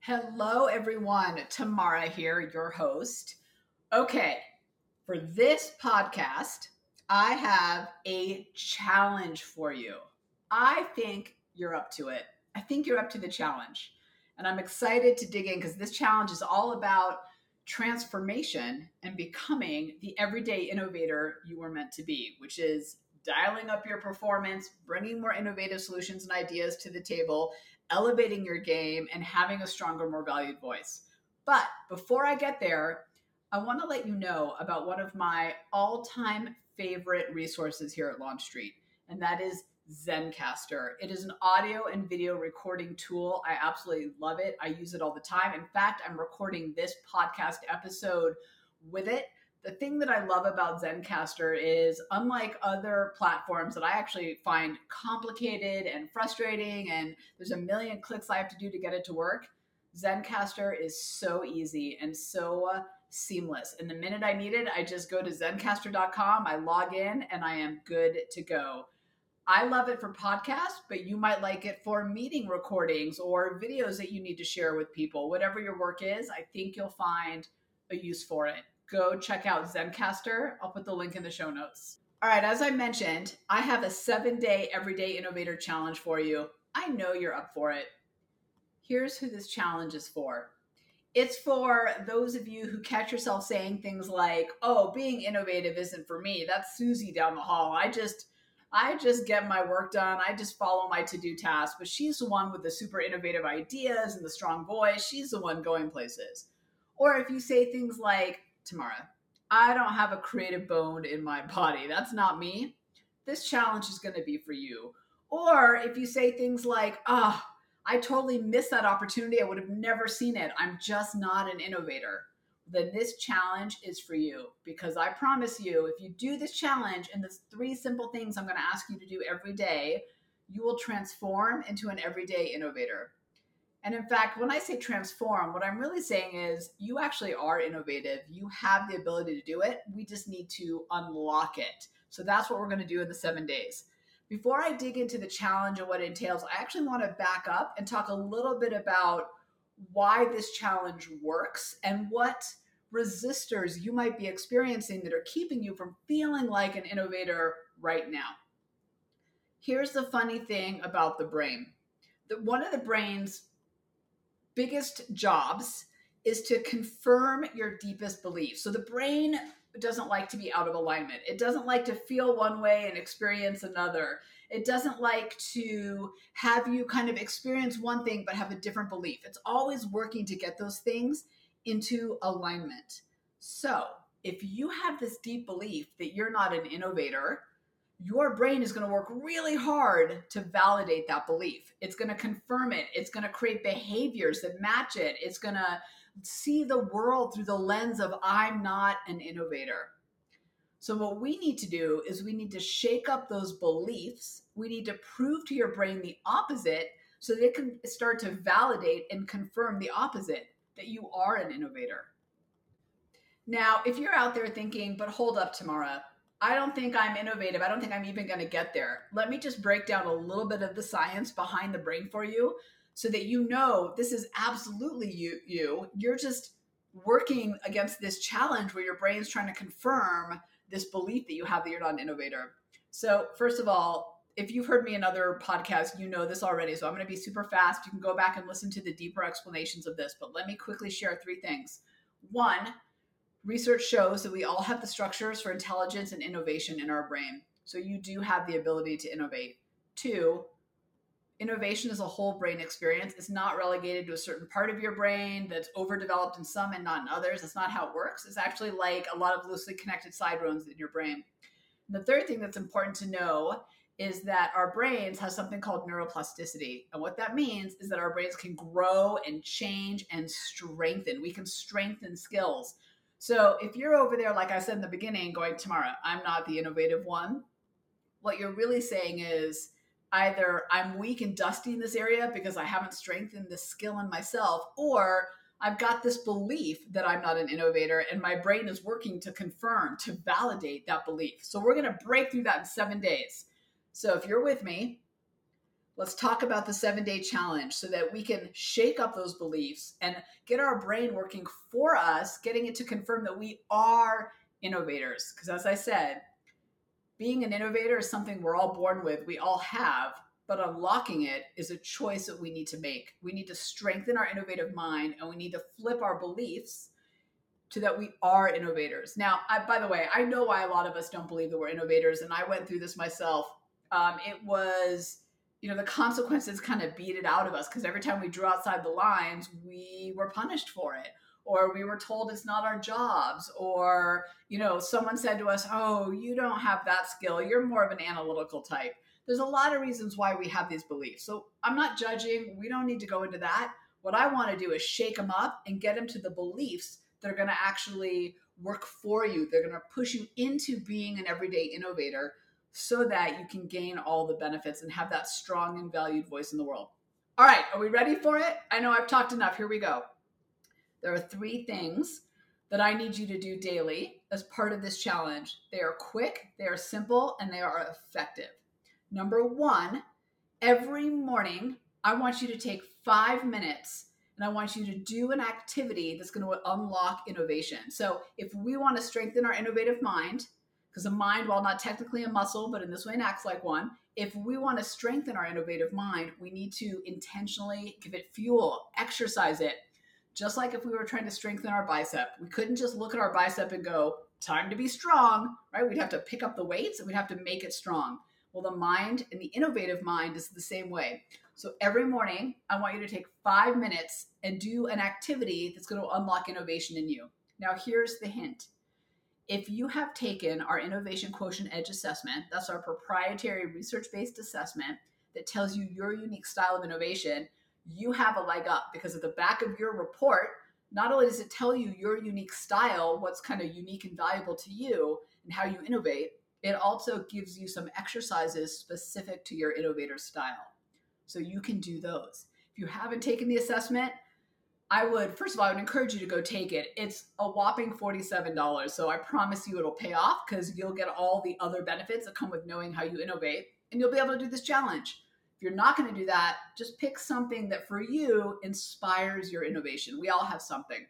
Hello, everyone. Tamara here, your host. Okay, for this podcast, I have a challenge for you. I think you're up to it. I think you're up to the challenge. And I'm excited to dig in because this challenge is all about transformation and becoming the everyday innovator you were meant to be, which is dialing up your performance, bringing more innovative solutions and ideas to the table, elevating your game, and having a stronger, more valued voice. But before I get there, I want to let you know about one of my all time favorite resources here at Launch Street, and that is Zencastr. It is an audio and video recording tool. I absolutely love it. I use it all the time. In fact, I'm recording this podcast episode with it. The thing that I love about Zencastr is, unlike other platforms that I actually find complicated and frustrating, and there's a million clicks I have to do to get it to work, Zencastr is so easy and so seamless. And the minute I need it, I just go to zencastr.com, I log in, and I am good to go. I love it for podcasts, but you might like it for meeting recordings or videos that you need to share with people. Whatever your work is, I think you'll find a use for it. Go check out Zencastr. I'll put the link in the show notes. All right, as I mentioned, I have a 7-day Everyday Innovator Challenge for you. I know you're up for it. Here's who this challenge is for. It's for those of you who catch yourself saying things like, oh, being innovative isn't for me. That's Susie down the hall. I just get my work done. I just follow my to-do tasks. But she's the one with the super innovative ideas and the strong voice. She's the one going places. Or if you say things like, Tamara, I don't have a creative bone in my body. That's not me. This challenge is going to be for you. Or if you say things like, I totally missed that opportunity. I would have never seen it. I'm just not an innovator. Then this challenge is for you, because I promise you, if you do this challenge and the 3 simple things I'm going to ask you to do every day, you will transform into an everyday innovator. And in fact, when I say transform, what I'm really saying is you actually are innovative. You have the ability to do it. We just need to unlock it. So that's what we're going to do in the 7 days. Before I dig into the challenge and what it entails, I actually want to back up and talk a little bit about why this challenge works and what resistors you might be experiencing that are keeping you from feeling like an innovator right now. Here's the funny thing about the brain. One of the brain's biggest jobs is to confirm your deepest beliefs. So the brain doesn't like to be out of alignment. It doesn't like to feel one way and experience another. It doesn't like to have you kind of experience one thing but have a different belief. It's always working to get those things into alignment. So if you have this deep belief that you're not an innovator, your brain is going to work really hard to validate that belief. It's going to confirm it. It's going to create behaviors that match it. It's going to see the world through the lens of I'm not an innovator. So what we need to do is we need to shake up those beliefs. We need to prove to your brain the opposite so that it can start to validate and confirm the opposite, that you are an innovator. Now, if you're out there thinking, but hold up, Tamara, I don't think I'm innovative. I don't think I'm even going to get there. Let me just break down a little bit of the science behind the brain for you so that you know this is absolutely you. You're just working against this challenge where your brain's trying to confirm this belief that you have that you're not an innovator. So first of all, if you've heard me in other podcasts, you know this already. So I'm going to be super fast. You can go back and listen to the deeper explanations of this, but let me quickly share 3 things. 1, research shows that we all have the structures for intelligence and innovation in our brain. So you do have the ability to innovate. 2, innovation is a whole brain experience. It's not relegated to a certain part of your brain that's overdeveloped in some and not in others. That's not how it works. It's actually like a lot of loosely connected side roads in your brain. And the 3rd thing that's important to know is that our brains have something called neuroplasticity. And what that means is that our brains can grow and change and strengthen. We can strengthen skills. So if you're over there, like I said in the beginning, going, Tamara, I'm not the innovative one, what you're really saying is either I'm weak and dusty in this area because I haven't strengthened this skill in myself, or I've got this belief that I'm not an innovator and my brain is working to confirm, to validate that belief. So we're going to break through that in 7 days. So if you're with me, let's talk about the 7-day challenge so that we can shake up those beliefs and get our brain working for us, getting it to confirm that we are innovators. Because as I said, being an innovator is something we're all born with, we all have, but unlocking it is a choice that we need to make. We need to strengthen our innovative mind, and we need to flip our beliefs to that we are innovators. Now, by the way, I know why a lot of us don't believe that we're innovators, and I went through this myself. It was, the consequences kind of beat it out of us, because every time we drew outside the lines, we were punished for it, or we were told it's not our jobs, or, someone said to us, oh, you don't have that skill. You're more of an analytical type. There's a lot of reasons why we have these beliefs. So I'm not judging. We don't need to go into that. What I want to do is shake them up and get them to the beliefs that are going to actually work for you. They're going to push you into being an everyday innovator so that you can gain all the benefits and have that strong and valued voice in the world. All right, are we ready for it? I know I've talked enough. Here we go. There are 3 things that I need you to do daily as part of this challenge. They are quick, they are simple, and they are effective. Number 1, every morning, I want you to take 5 minutes and I want you to do an activity that's going to unlock innovation. So if we want to strengthen our innovative mind, because a mind, while not technically a muscle, but in this way it acts like one, if we want to strengthen our innovative mind, we need to intentionally give it fuel, exercise it. Just like if we were trying to strengthen our bicep, we couldn't just look at our bicep and go, time to be strong, right? We'd have to pick up the weights and we'd have to make it strong. Well, the mind and the innovative mind is the same way. So every morning, I want you to take 5 minutes and do an activity that's going to unlock innovation in you. Now, here's the hint. If you have taken our Innovation Quotient Edge assessment, that's our proprietary research-based assessment that tells you your unique style of innovation, you have a leg up, because at the back of your report, not only does it tell you your unique style, what's kind of unique and valuable to you and how you innovate, it also gives you some exercises specific to your innovator style. So you can do those. If you haven't taken the assessment, I would encourage you to go take it. It's a whopping $47. So I promise you it'll pay off, because you'll get all the other benefits that come with knowing how you innovate, and you'll be able to do this challenge. If you're not going to do that, just pick something that for you inspires your innovation. We all have something.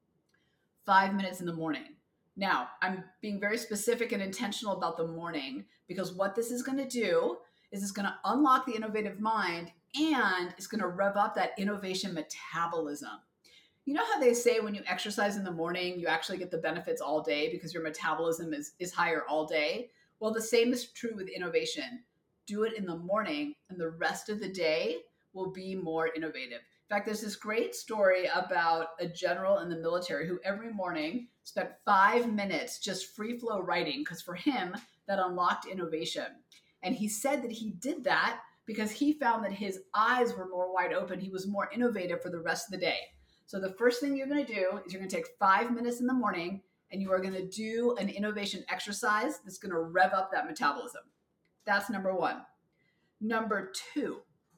5 minutes in the morning. Now, I'm being very specific and intentional about the morning, because what this is going to do is it's going to unlock the innovative mind, and it's going to rev up that innovation metabolism. You know how they say when you exercise in the morning, you actually get the benefits all day because your metabolism is higher all day? Well, the same is true with innovation. Do it in the morning, and the rest of the day will be more innovative. In fact, there's this great story about a general in the military who every morning spent 5 minutes just free flow writing, because for him, that unlocked innovation. And he said that he did that because he found that his eyes were more wide open. He was more innovative for the rest of the day. So the first thing you're going to do is you're going to take 5 minutes in the morning, and you are going to do an innovation exercise that's going to rev up that metabolism. That's number 1. Number 2,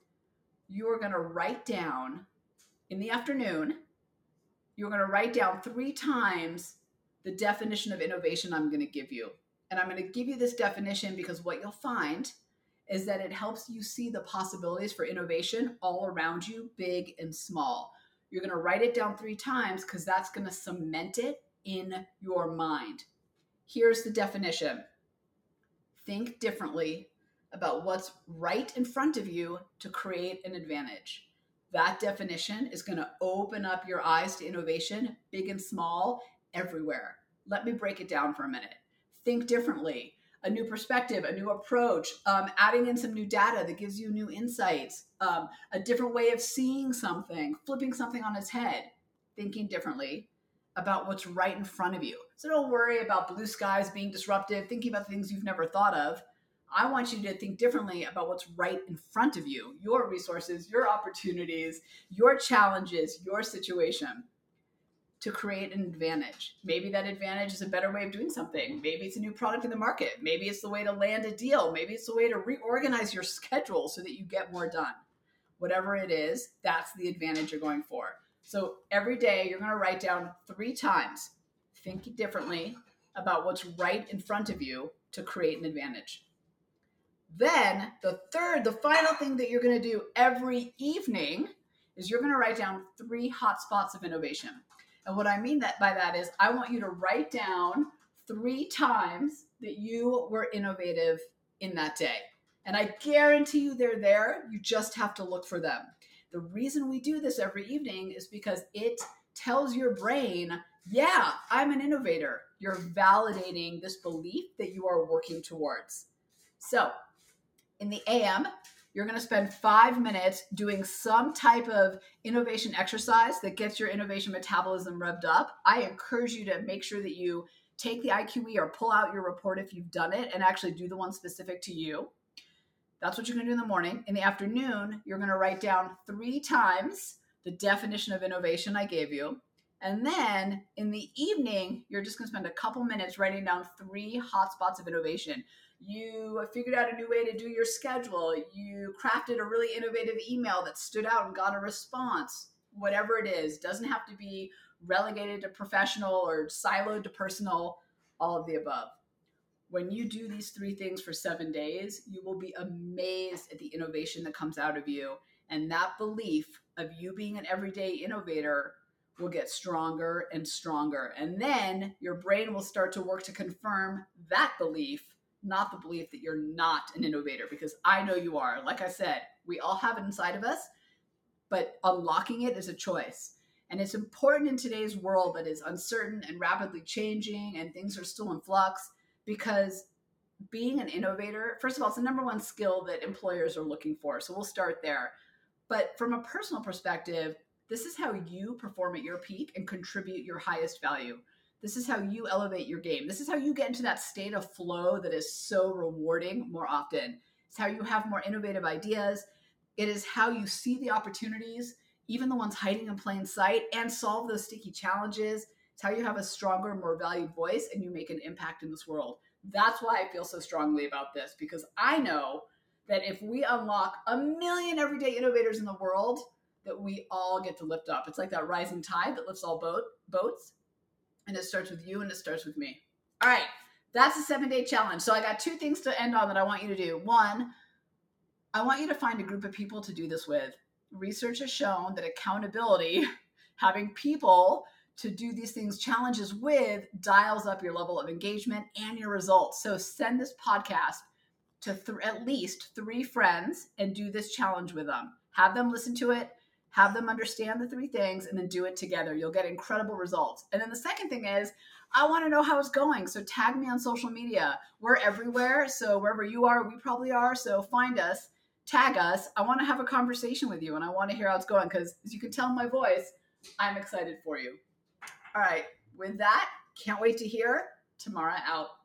you are going to write down in the afternoon, you're going to write down 3 times the definition of innovation I'm going to give you. And I'm going to give you this definition because what you'll find is that it helps you see the possibilities for innovation all around you, big and small. You're going to write it down 3 times because that's going to cement it in your mind. Here's the definition. Think differently about what's right in front of you to create an advantage. That definition is going to open up your eyes to innovation, big and small, everywhere. Let me break it down for a minute. Think differently, a new perspective, a new approach, adding in some new data that gives you new insights, a different way of seeing something, flipping something on its head, thinking differently about what's right in front of you. So don't worry about blue skies being disruptive, thinking about things you've never thought of. I want you to think differently about what's right in front of you, your resources, your opportunities, your challenges, your situation, to create an advantage. Maybe that advantage is a better way of doing something. Maybe it's a new product in the market. Maybe it's the way to land a deal. Maybe it's the way to reorganize your schedule so that you get more done. Whatever it is, that's the advantage you're going for. So every day you're going to write down 3 times, think differently about what's right in front of you to create an advantage. Then the final thing that you're going to do every evening is you're going to write down 3 hotspots of innovation. And what I mean by that is I want you to write down 3 times that you were innovative in that day. And I guarantee you they're there. You just have to look for them. The reason we do this every evening is because it tells your brain, yeah, I'm an innovator. You're validating this belief that you are working towards. So in the AM, you're going to spend 5 minutes doing some type of innovation exercise that gets your innovation metabolism revved up. I encourage you to make sure that you take the IQE or pull out your report if you've done it and actually do the one specific to you. That's what you're going to do in the morning. In the afternoon, you're going to write down 3 times the definition of innovation I gave you. And then in the evening, you're just going to spend a couple minutes writing down 3 hotspots of innovation. You figured out a new way to do your schedule. You crafted a really innovative email that stood out and got a response. Whatever it is, doesn't have to be relegated to professional or siloed to personal, all of the above. When you do these 3 things for 7 days, you will be amazed at the innovation that comes out of you. And that belief of you being an everyday innovator will get stronger and stronger. And then your brain will start to work to confirm that belief, not the belief that you're not an innovator, because I know you are. Like I said, we all have it inside of us, but unlocking it is a choice. And it's important in today's world that is uncertain and rapidly changing and things are still in flux, because being an innovator, first of all, it's the number 1 skill that employers are looking for. So we'll start there. But from a personal perspective, this is how you perform at your peak and contribute your highest value. This is how you elevate your game. This is how you get into that state of flow that is so rewarding more often. It's how you have more innovative ideas. It is how you see the opportunities, even the ones hiding in plain sight, and solve those sticky challenges. It's how you have a stronger, more valued voice and you make an impact in this world. That's why I feel so strongly about this, because I know that if we unlock 1 million everyday innovators in the world, that we all get to lift up. It's like that rising tide that lifts all boats. And it starts with you and it starts with me. All right, that's a 7-day challenge. So I got 2 things to end on that I want you to do. 1, I want you to find a group of people to do this with. Research has shown that accountability, having people to do these things, challenges with, dials up your level of engagement and your results. So send this podcast to at least 3 friends and do this challenge with them. Have them listen to it, have them understand the 3 things, and then do it together. You'll get incredible results. And then the second thing is, I want to know how it's going. So tag me on social media. We're everywhere. So wherever you are, we probably are. So find us, tag us. I want to have a conversation with you and I want to hear how it's going, because as you can tell in my voice, I'm excited for you. All right. With that, can't wait to hear. Tamara out.